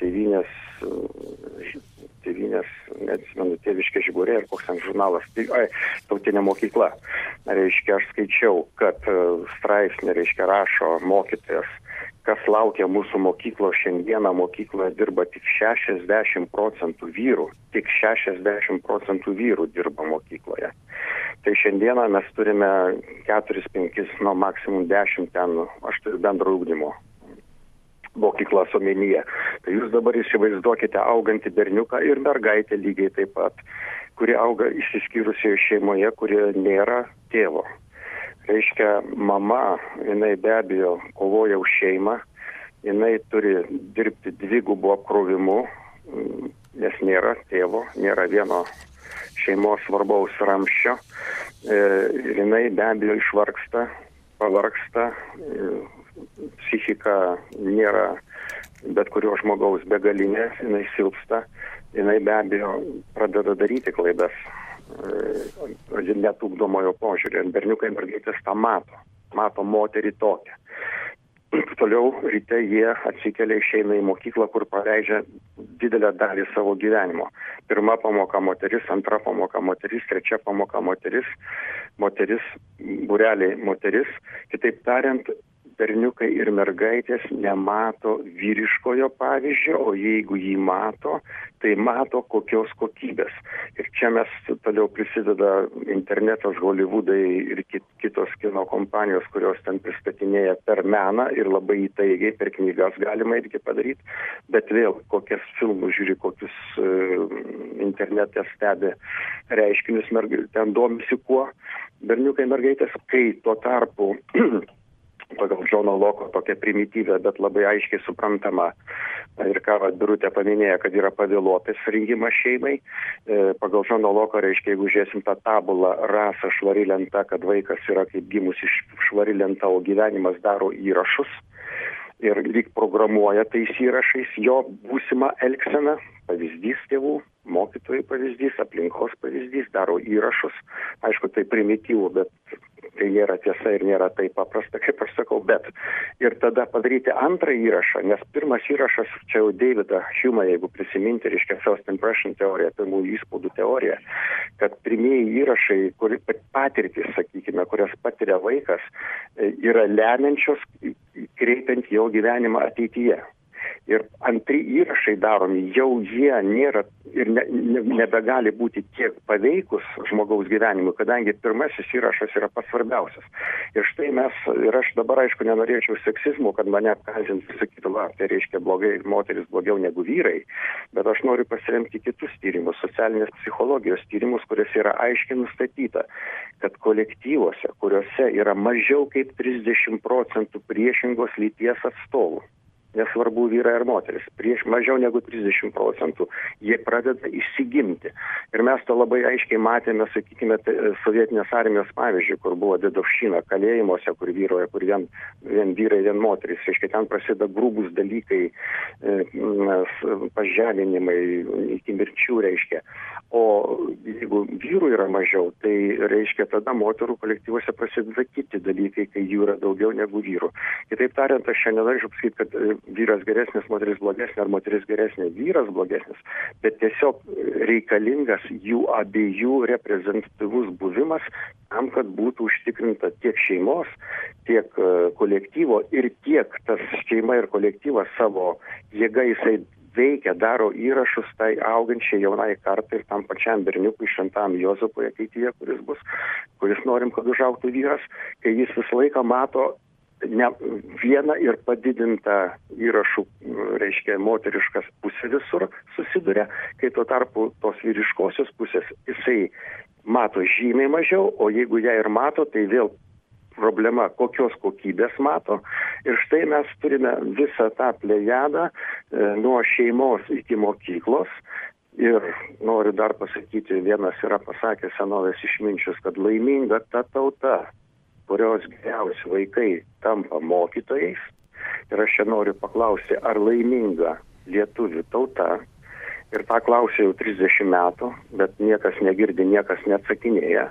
neatsimenu, Tėviškė Žigurė ir koks ten žurnalas, Tautinė mokykla, reiškia, aš skaičiau, kad straipsnį, reiškia, rašo mokytojas, kas laukia mūsų mokyklos, šiandieną mokykloje dirba tik 60 procentų vyrų, tik 60 procentų vyrų dirba mokykloje. Tai šiandieną mes turime 4-5, maksimum 10 ten, aš turiu bendro ugdymo mokyklas omenyje. Tai jūs dabar įsivaizduokite augantį berniuką ir mergaitę lygiai taip pat, kuri auga išsiskyrusioje šeimoje, kurie nėra tėvo. Reiškia, mama, jinai be abejo kovoja už šeimą, jinai turi dirbti dvigubų apkrovimu, nes nėra tėvo, nėra vieno šeimos svarbaus ramsčio. Ir jinai be abejo išvargsta, pavargsta, psichika nėra bet kurio žmogaus begalinė, jinai silpsta, jinai be abejo pradeda daryti klaidas. Net ugdomojo požiūrį. Berniukai mergaitės tą mato moterį tokią. Toliau ryte jie atsikelia, išeina į mokyklą, kur praleidžia didelę dalį savo gyvenimo. Pirma pamoka moteris, antra pamoka moteris, trečia pamoka moteris, būreliai moteris. Kitaip tariant, berniukai ir mergaitės nemato vyriškojo pavyzdžio, o jeigu jį mato, tai mato kokios kokybės. Ir čia mes toliau prisideda internetas, Hollywoodai ir kitos kino kompanijos, kurios ten pristatinėja per meną ir labai įtaigiai per knygas galima irgi padaryti. Bet vėl, kokias filmus žiūri, kokius internete stebi reiškinius, ten domisi kuo berniukai mergaitės, kai tuo tarpu pagal Džono Loko tokia primityvė, bet labai aiškiai suprantama. Ir ką Birutė paminėjo, kad yra pavėluotas rengimas šeimai. Pagal Džono Loko, reiškia, jeigu žiūrėsim tą tabulą, rasa švari lenta, kad vaikas yra kaip gimusi švari lenta, o gyvenimas daro įrašus. Ir lyg programuoja tais įrašais jo būsimą elgseną, pavyzdys tėvų, mokytojų pavyzdys, aplinkos pavyzdys, daro įrašus. Aišku, tai primityvų, bet tai nėra tiesa ir nėra taip paprasta, kaip aš sakau, bet ir tada padaryti antrą įrašą, nes pirmas įrašas, čia jau Davidą Humą, jeigu prisiminti, reiškia first impression teorija, pirmųjų įspaudų teorija, kad pirmieji įrašai, patirtys, sakykime, kurias patiria vaikas, yra lemiančios, kreipiant jo gyvenimą ateityje. Ir antri įrašai daromi, jau jie nėra ir nebegali būti tiek paveikus žmogaus gyvenimui, kadangi pirmasis įrašas yra pats svarbiausias. Ir štai ir aš dabar, aišku, nenorėčiau seksizmo, kad mane apkaltintų, sakytų, tai reiškia blogai, moteris blogiau negu vyrai, bet aš noriu pasiremti kitus tyrimus, socialinės psichologijos tyrimus, kuriuose yra aiškiai nustatyta, kad kolektyvuose, kuriuose yra mažiau kaip 30 procentų priešingos lyties atstovų, nesvarbu vyrai ar moteris, mažiau negu 30 procentų, jie pradeda išsigimti. Ir mes to labai aiškiai matėme, sakykime, sovietinės armijos pavyzdžiui, kur buvo dedovščina kalėjimuose, kur vyroja, kur vien vyrai, vien moteris. Reiškia, ten prasideda grubūs dalykai, pažeminimai, iki mirčių, reiškia. O jeigu vyrų yra mažiau, tai reiškia, tada moterų kolektyvuose prasideda kiti dalykai, kai jų yra daugiau negu vyrų. Kitaip tariant, aš šiandien norėčiau pasakyti, kad vyras geresnis, moteris blogesnė, ar moteris geresnė, vyras blogesnis, bet tiesiog reikalingas jų abiejų reprezentatyvus buvimas tam, kad būtų užtikrinta tiek šeimos, tiek kolektyvo ir tiek tas šeima ir kolektyvas savo jėga jisai veikia, daro įrašus tai augančiai jaunai kartai ir tam pačiam berniukui, šventam Jozapui ateityje, kuris norim, kad užaugtų vyras, kai jis visą laiką mato ne vieną ir padidintą įrašų, reiškia, moteriškas pusė visur susiduria, kai tuo tarpu tos vyriškosios pusės jisai mato žymiai mažiau, o jeigu ją ir mato, tai vėl problema, kokios kokybės mato. Ir štai mes turime visą tą plejadą nuo šeimos iki mokyklos. Ir noriu dar pasakyti, vienas yra pasakęs senovės išminčius, kad laiminga ta tauta, kurios geriausi vaikai tampa mokytojais, Ir aš čia noriu paklausti, ar laiminga lietuvių tauta, ir tą klausia jau 30 metų, bet niekas negirdi, niekas neatsakinėja.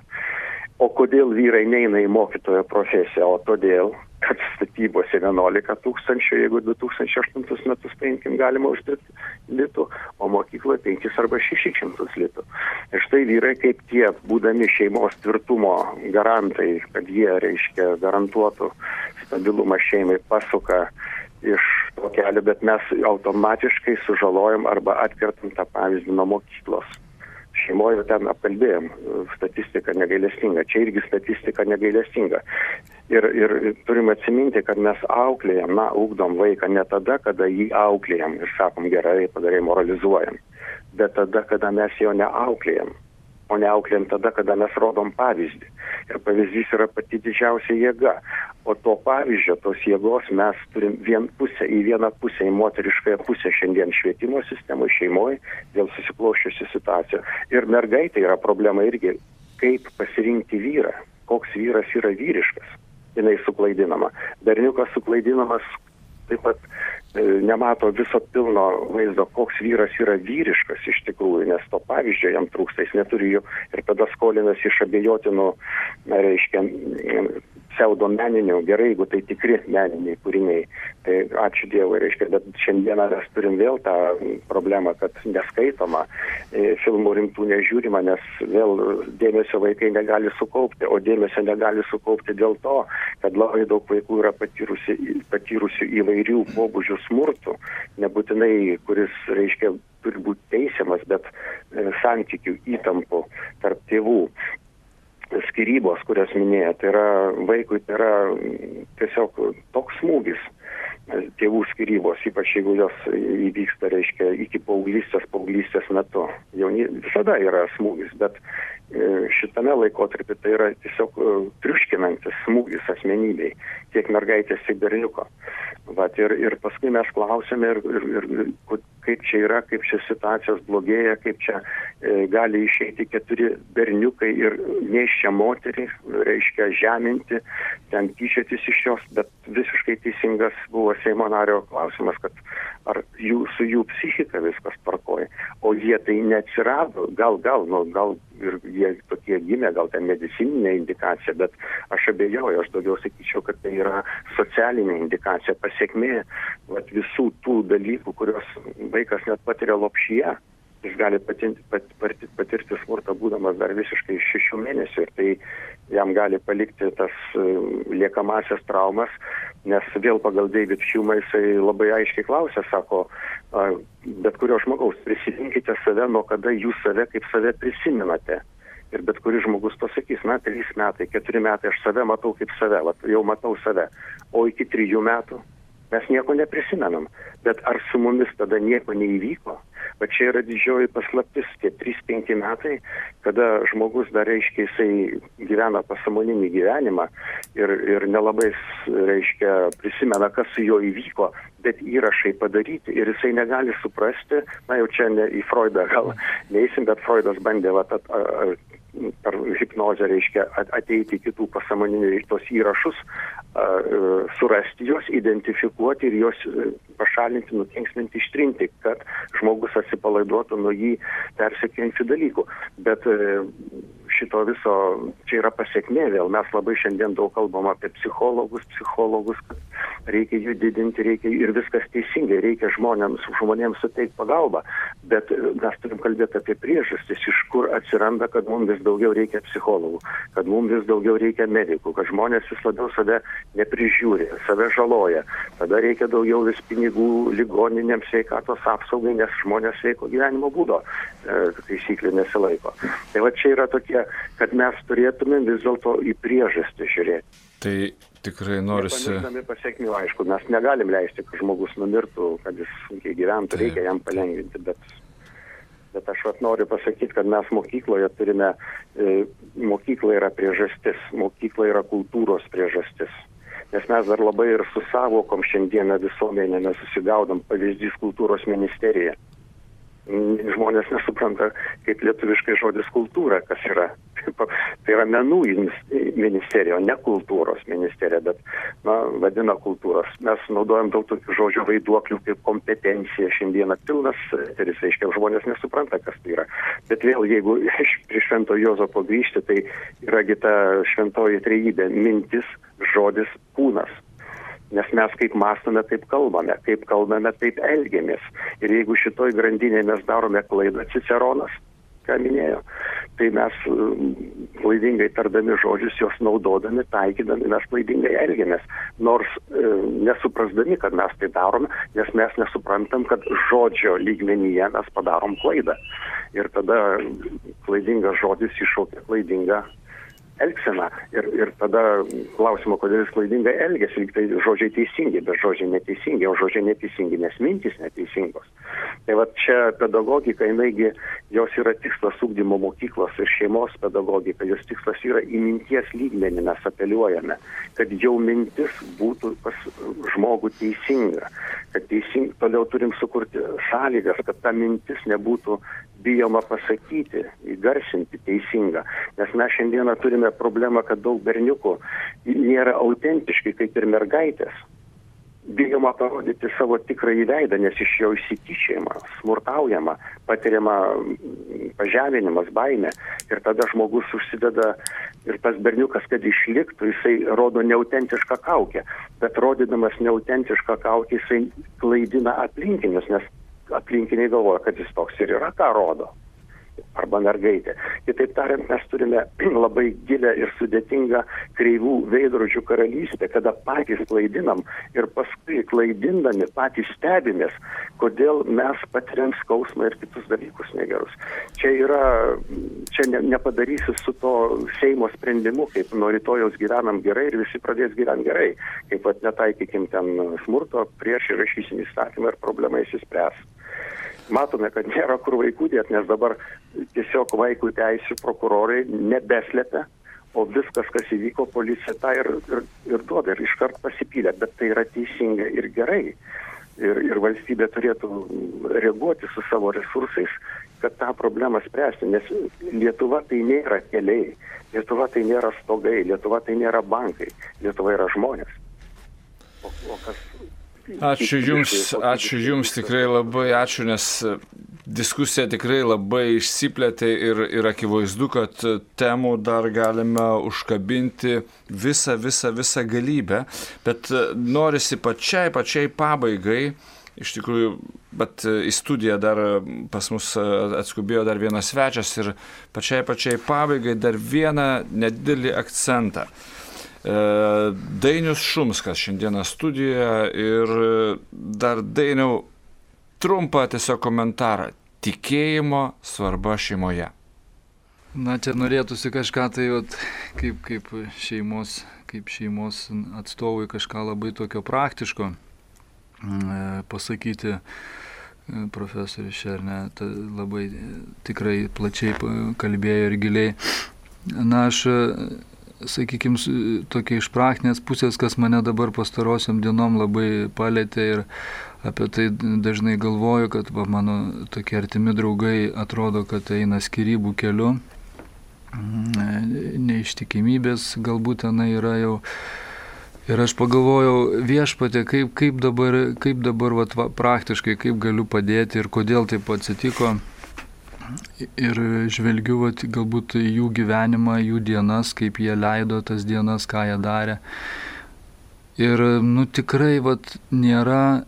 O kodėl vyrai neina į mokytojo profesiją? O todėl, kad statybose 11 tūkstančių, jeigu 2008 metus paimkim, galima uždirbti litų, o mokykloje 5 arba 600 litų. Ir štai vyrai kaip tie, būdami šeimos tvirtumo garantai, kad jie, reiškia, garantuotų stabilumą šeimai, pasuka iš to kelio, bet mes automatiškai sužalojam arba atkertam tą pavyzdį nuo mokyklos. Šeimoje ten apkalbėjom, statistika negailestinga, čia irgi statistika negailestinga. Ir turim atsiminti, kad mes auklėjam, ugdom vaiką ne tada, kada jį auklėjam ir sakom gerai, padarai, moralizuojam, bet tada, kada mes jo neauklėjam. O neauklėjam tada, kada mes rodom pavyzdį. Ir pavyzdys yra pati didžiausia jėga. O to pavyzdžio, tos jėgos mes turim į vieną pusę, į moteriškąją pusę šiandien švietimo sistemoje, šeimoje, dėl susiklosčiusių situacijų. Ir mergaitė yra problema irgi, kaip pasirinkti vyrą, koks vyras yra vyriškas. Jinai suklaidinama. Berniukas suklaidinamas taip pat nemato viso pilno vaizdo, koks vyras yra vyriškas iš tikrųjų, nes to pavyzdžio jam trūksta, jis neturi jų ir tada skolinasi iš abejotinų, reiškia, pseudomeninių, gerai, jeigu tai tikri meniniai kūriniai. Tai ačiū Dievui, reiškia, bet šiandieną mes turim vėl tą problemą, kad neskaitoma, filmų rimtų nežiūrima, nes vėl dėmesio vaikai negali sukaupti, o dėmesio negali sukaupti dėl to, kad labai daug vaikų yra patyrusių įvairių pobūdžių smurtų, nebūtinai, kuris, reiškia, turi būti teisiamas, bet santykių įtampų tarp tėvų. Skyrybos, kurias minėjo, tai yra vaikui, tai yra tiesiog toks smūgis, tėvų skyrybos, ypač jeigu jos įvyksta, reiškia, iki paauglystės metu. Visada yra smūgis, bet šitame laikotarpį tai yra tiesiog triuškinantis smūgis asmenybei, tiek mergaitės, tiek berniuko. Ir paskui mes klausėme, ir kaip čia yra, kaip čia situacijos blogėja, kaip čia gali išeiti 4 berniukai ir nėščią moterį, reiškia, žeminti, ten tyčiotis iš jos, bet visiškai teisingas buvo Seimo nario klausimas, kad ar su jų psichika viskas tvarkoja, o jie tai neatsirado, gal ir jie tokie gimė, gal ten medicininė indikacija, bet aš abejoju, aš daugiau sakyčiau, kad tai yra socialinė indikacija, pasiekmė visų tų dalykų, kurios vaikas net patiria lopšyje. Jis gali patirti smurtą būdamas dar visiškai 6 mėnesių ir tai jam gali palikti tas liekamasias traumas, nes vėl pagal David Hume jisai labai aiškiai klausė, sako, bet kurio žmogaus prisiminkite save, nuo kada jūs save kaip save prisiminate. Ir bet kuris žmogus pasakys, 3 metai, 4 metai aš save matau kaip save, jau matau save, o iki 3 metų mes nieko neprisimenam. Bet ar su mumis tada nieko neįvyko? Bet čia yra didžioji paslaptis, tie 3-5 metai, kada žmogus dar, reiškia, jisai gyvena pasąmoninį gyvenimą ir nelabai, reiškia, prisimena, kas su juo įvyko, bet įrašai padaryti ir jisai negali suprasti, jau čia ne į Freudą gal neįsim, bet Freudas bandė per hipnozę, reiškia, ateiti kitų pasąmoninių tos įrašus, surasti juos, identifikuoti ir juos pašalinti, nukenksminti, ištrinti, kad žmogus atsipalaiduotų nuo jį persekiojančių dalykų. Bet šito viso, čia yra pasiekmė vėl. Mes labai šiandien daug kalbam apie psichologus, kad reikia jų didinti, reikia ir viskas teisingai, reikia žmonėms suteikti pagalbą. Bet mes turim kalbėti apie priežastis, iš kur atsiranda, kad mums vis daugiau reikia psichologų, kad mums vis daugiau reikia medikų, kad žmonės vis labiau save neprižiūri, save žaloja. Tada reikia daugiau vis pinigų ligoninėms, sveikatos apsaugai, nes žmonės sveiko gyvenimo būdo taisyklių nesilaiko. Tai čia yra tokie, kad mes turėtume vis dėlto į priežastį žiūrėti. Tai tikrai norisi... Nepamirštami pasiekmių, aišku, mes negalim leisti, kad žmogus numirtų, kad jis sunkiai gyventų, reikia jam palengvinti, bet aš noriu pasakyti, kad mes mokykloje turime, mokykla yra priežastis, mokykla yra kultūros priežastis. Nes mes dar labai ir su savokom šiandieną visuomenė nesusigaudom, pavyzdys kultūros ministerija. Žmonės nesupranta, kaip lietuviškai žodis kultūra, kas yra. Tai yra menų ministerija, o ne kultūros ministerija, bet vadina kultūros. Mes naudojam daug tokių žodžių vaiduoklių kaip kompetencija, šiandieną pilnas, ir reiškia, žmonės nesupranta, kas tai yra. Bet vėl, jeigu prie Švento Juozapo grįžti, tai yragi ta šventoji trejybė, mintis, žodis, kūnas. Nes mes kaip mąstome, taip kalbame, taip elgiamės. Ir jeigu šitoj grandinėje mes darome klaidą, Ciceronas, ką minėjo, tai mes klaidingai tardami žodžius, juos naudodami, taikydami, mes klaidingai elgiamės. Nors nesuprasdami, kad mes tai darome, nes mes nesuprantam, kad žodžio lygmenyje mes padarom klaidą. Ir tada klaidingas žodis iššaukia klaidingą elgseną. Ir tada klausimo, kodėl jis klaidingai elgėsi, lyg tai žodžiai teisingi, bet žodžiai neteisingi, o žodžiai neteisingi, nes mintys neteisingos. Tai va čia pedagogika, jinai, jos yra tikslas ugdymo mokyklos ir šeimos pedagogika, jos tikslas yra į minties lygmenį mes apeliuojame, kad jau mintis būtų pas žmogų teisinga, kad toliau turim sukurti sąlygas, kad ta mintis nebūtų bijoma pasakyti, įgarsinti teisingą. Nes mes šiandieną turime problemą, kad daug berniukų nėra autentiški kaip ir mergaitės. Bijoma parodyti savo tikrąjį veidą, nes iš jo įsityčiama, smurtaujama, patiriama pažeminimas, baimė. Ir tada žmogus užsideda ir tas berniukas, kad išliktų, jisai rodo neautentišką kaukę. Bet rodydamas neautentišką kaukę, jisai klaidina aplinkinius, nes aplinkiniai galvoja, kad jis toks ir yra, ką rodo. Arba mergaitė. Kitaip tariant, mes turime labai gilę ir sudėtingą kreivų veidrodžių karalystę, kada patys klaidinam ir paskui klaidindami patys stebimės, kodėl mes patiriam skausmą ir kitus dalykus negerus. Čia nepadarysi su to Seimo sprendimu, kaip nuo rytojaus gyvenam gerai ir visi pradės gyventi gerai. Kaip netaikykim ten smurto prieš įrašysim įstatymą ir problema išsispręs. Matome, kad nėra kur vaikų dėti, nes dabar tiesiog vaikų teisių prokurorai nebeslepia, o viskas, kas įvyko, policija tą ir duoda, ir iškart pasipylė, bet tai yra teisinga ir gerai. Ir valstybė turėtų reaguoti su savo resursais, kad tą problemą spręsti, nes Lietuva tai nėra keliai, Lietuva tai nėra stogai, Lietuva tai nėra bankai, Lietuva yra žmonės. O kas... Ačiū Jums tikrai labai, ačiū, nes diskusija tikrai labai išsiplėtė ir akivaizdu, kad temų dar galime užkabinti visą galybę, bet norisi pačiai pabaigai, iš tikrųjų, bet į studiją dar pas mus atskubėjo dar vienas svečias ir pačiai pabaigai dar vieną nedidelį akcentą. Dainius Šumskas šiandieną studijoje ir dar Dainiau trumpą tiesiog komentarą. Tikėjimo svarba šeimoje. Na, čia norėtųsi kažką tai kaip šeimos atstovui kažką labai tokio praktiško pasakyti. Profesorius Šernė labai tikrai plačiai kalbėjo ir giliai. Na, aš sakykime, tokia iš praktinės pusės, kas mane dabar pastarosiam dienom labai palėtė ir apie tai dažnai galvoju, kad mano tokie artimi draugai atrodo, kad eina skyrybų keliu, neištikimybės galbūt tenai yra jau. Ir aš pagalvojau, Viešpatie, kaip dabar praktiškai, kaip galiu padėti ir kodėl taip atsitiko. Ir žvelgiu galbūt jų gyvenimą, jų dienas, kaip jie leido tas dienas, ką jie darė. Ir tikrai nėra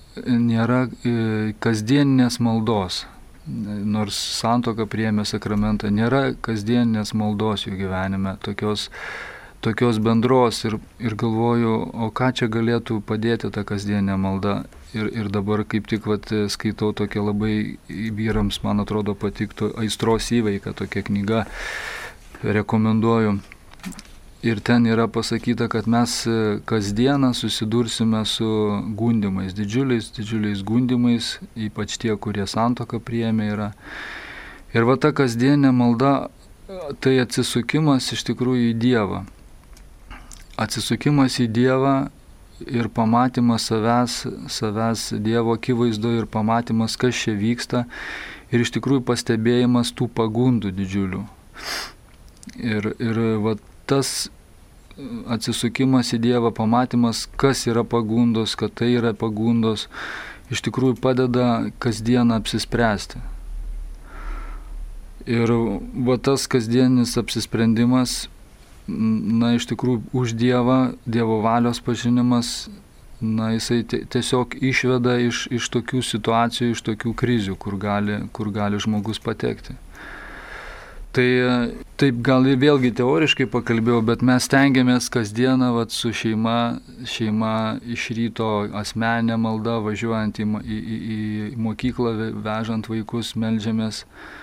kasdieninės maldos. Nors santuoka priėmė sakramentą, nėra kasdieninės maldos jų gyvenime, tokios bendros. Ir galvoju, o ką čia galėtų padėti ta kasdieninė malda. Ir dabar kaip tik skaitau tokią labai vyrams, man atrodo, patiktų Aistros įveika, tokia knyga, rekomenduoju. Ir ten yra pasakyta, kad mes kasdieną susidursime su gundymais, didžiuliais gundymais, ypač tie, kurie santuoką priėmė yra. Ir ta kasdienė malda, tai atsisukimas iš tikrųjų į Dievą. Atsisukimas į Dievą ir pamatymas savęs Dievo akivaizdoje, ir pamatymas, kas čia vyksta, ir iš tikrųjų pastebėjimas tų pagundų didžiulių. Ir va, tas atsisukimas į Dievą, pamatymas, kas yra pagundos, kad tai yra pagundos, iš tikrųjų padeda kasdieną apsispręsti. Ir va tas kasdienis apsisprendimas, na, iš tikrųjų už Dievą, Dievo valios pažinimas, na, jisai tiesiog išveda iš tokių situacijų, iš tokių krizių, kur gali žmogus patekti. Tai taip gal vėlgi teoriškai pakalbėjau, bet mes stengiamės kasdieną vat, su šeima iš ryto asmeninė malda, važiuojant į mokyklą, vežant vaikus, meldžiamės.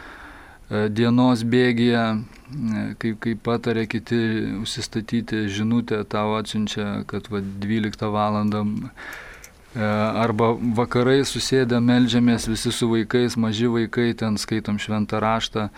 Dienos bėgyje, kaip patarė kiti, užsistatyti žinutę tau atsiunčia, kad 12 valandą arba vakarai susėdę meldžiamės visi su vaikais, maži vaikai, ten skaitom šventą raštą,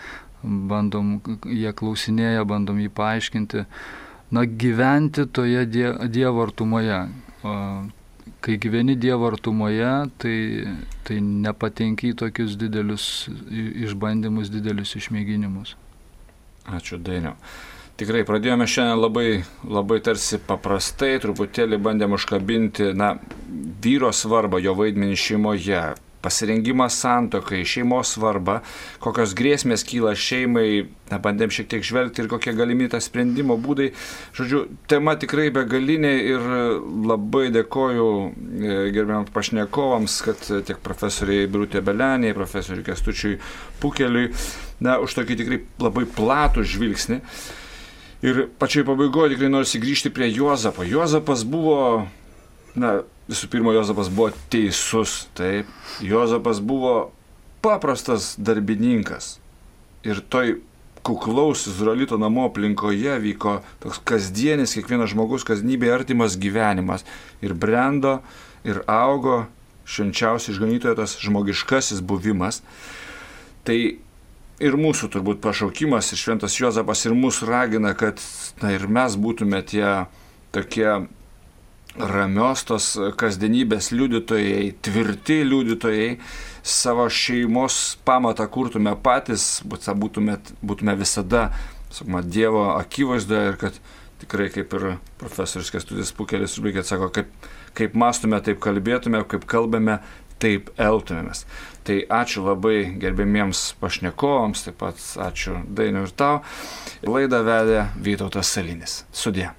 jie klausinėja, bandom jį paaiškinti. Na, gyventi toje Dievo artumoje. Kai gyveni Dievo artumoje, tai nepatenki į tokius didelius išbandymus, didelius išmėginimus. Ačiū, Dainiau. Tikrai pradėjome šiandien labai tarsi paprastai, truputėlį bandėm užkabinti, vyro svarbą, jo vaidmenį šeimoje, pasirengimas santuokai, šeimos svarba, kokios grėsmės kyla šeimai, bandėm šiek tiek žvelgti ir kokie galimi tas sprendimo būdai. Žodžiu, tema tikrai begalinė ir labai dėkoju gerbiamams pašnekovams, kad tiek profesoriai Birutė Beleniai, profesoriui Kęstučiui Pukeliui, už tokį tikrai labai platų žvilgsnį. Ir pačioj pabaigoje tikrai noriu grįžti prie Juozapo. Juozapas buvo, visų pirma, Juozapas buvo teisus, taip. Juozapas buvo paprastas darbininkas. Ir toj kuklaus izraelito namo aplinkoje vyko toks kasdienis, kiekvienas žmogus kasdienybėje artimas gyvenimas. Ir brendo, ir augo švenčiausias išganytojo tas žmogiškasis buvimas. Tai ir mūsų turbūt pašaukimas, ir šventas Juozapas ir mūsų ragina, kad ir mes būtume tie tokie ramios tos kasdienybės liudytojai, tvirti liudytojai, savo šeimos pamatą kurtume patys, būtume visada, sakoma, Dievo akivaizdoje ir kad tikrai, kaip ir profesorius Kęstutis Pukelis sako, kaip mąstume, taip kalbėtume, kaip kalbame, taip elgtumėmės. Tai ačiū labai gerbėmiems pašnekovams, taip pat ačiū Dainiau ir tau. Laidą vedė Vytautas Salinis. Sudie.